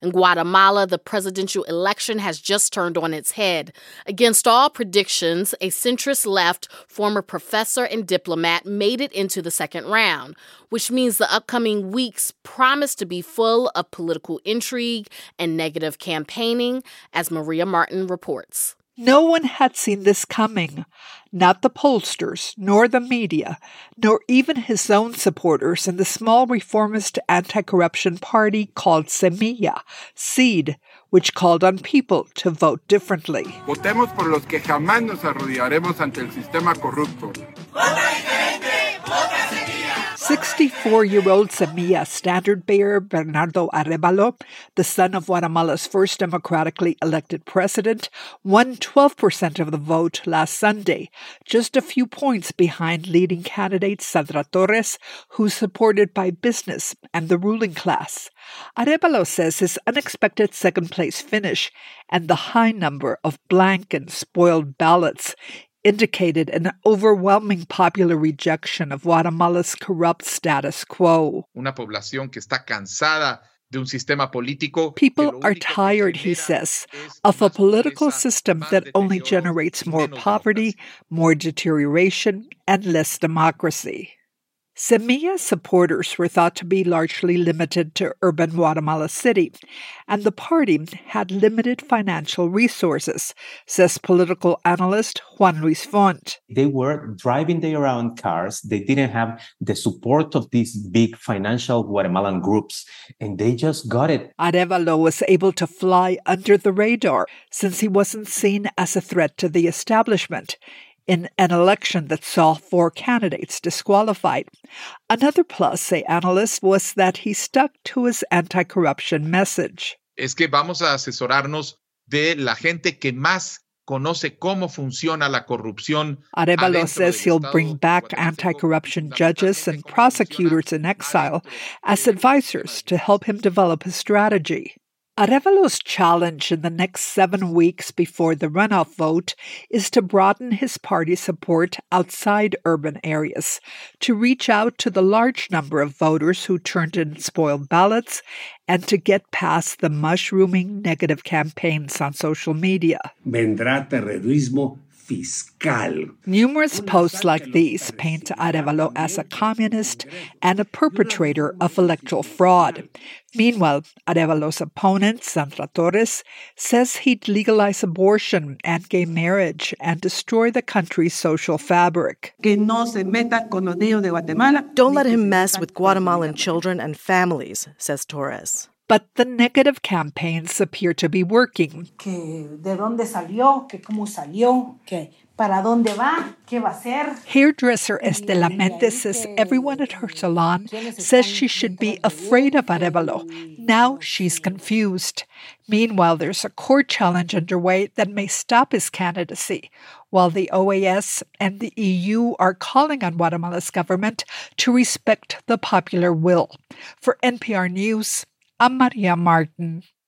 In Guatemala, the presidential election has just turned on its head. Against all predictions, a centrist-left former professor and diplomat made it into the second round, which means the upcoming weeks promise to be full of political intrigue and negative campaigning, as Maria Martin reports. No one had seen this coming, not the pollsters, nor the media, nor even his own supporters in the small reformist anti-corruption party called Semilla, Seed, which called on people to vote differently. Votemos por los que jamás nos arrodillaremos ante el sistema corrupto. 64-year-old Semilla standard-bearer Bernardo Arévalo, the son of Guatemala's first democratically elected president, won 12% of the vote last Sunday, just a few points behind leading candidate Sandra Torres, who's supported by business and the ruling class. Arévalo says his unexpected second-place finish and the high number of blank and spoiled ballots indicated an overwhelming popular rejection of Guatemala's corrupt status quo. Una población que está cansada de un sistema político. People are tired, he says, of a political system that only generates more poverty, more deterioration, and less democracy. Semilla's supporters were thought to be largely limited to urban Guatemala City, and the party had limited financial resources, says political analyst Juan Luis Font. They were driving their own cars. They didn't have the support of these big financial Guatemalan groups, and they just got it. Arévalo was able to fly under the radar since he wasn't seen as a threat to the establishment in an election that saw 4 candidates disqualified. Another plus, say analysts, was that he stuck to his anti-corruption message. Es que vamos a asesorarnos de la gente que más conoce cómo funciona la corrupción. Arévalo says he'll bring back anti-corruption judges and prosecutors in exile as advisors to help him develop his strategy. Arévalo's challenge in the next 7 weeks before the runoff vote is to broaden his party support outside urban areas, to reach out to the large number of voters who turned in spoiled ballots, and to get past the mushrooming negative campaigns on social media. Vendrá terrorismo fiscal. Numerous posts like these paint Arévalo as a communist and a perpetrator of electoral fraud. Meanwhile, Arévalo's opponent, Sandra Torres, says he'd legalize abortion and gay marriage and destroy the country's social fabric. Don't let him mess with Guatemalan children and families, says Torres. But the negative campaigns appear to be working. ¿De dónde salió? ¿Cómo salió? ¿Para dónde va? ¿Qué va a hacer? Hairdresser Estela Méndez says everyone at her salon says she should be afraid of Arévalo. Now she's confused. Meanwhile, there's a court challenge underway that may stop his candidacy, while the OAS and the EU are calling on Guatemala's government to respect the popular will. For NPR News, I'm Maria Martin.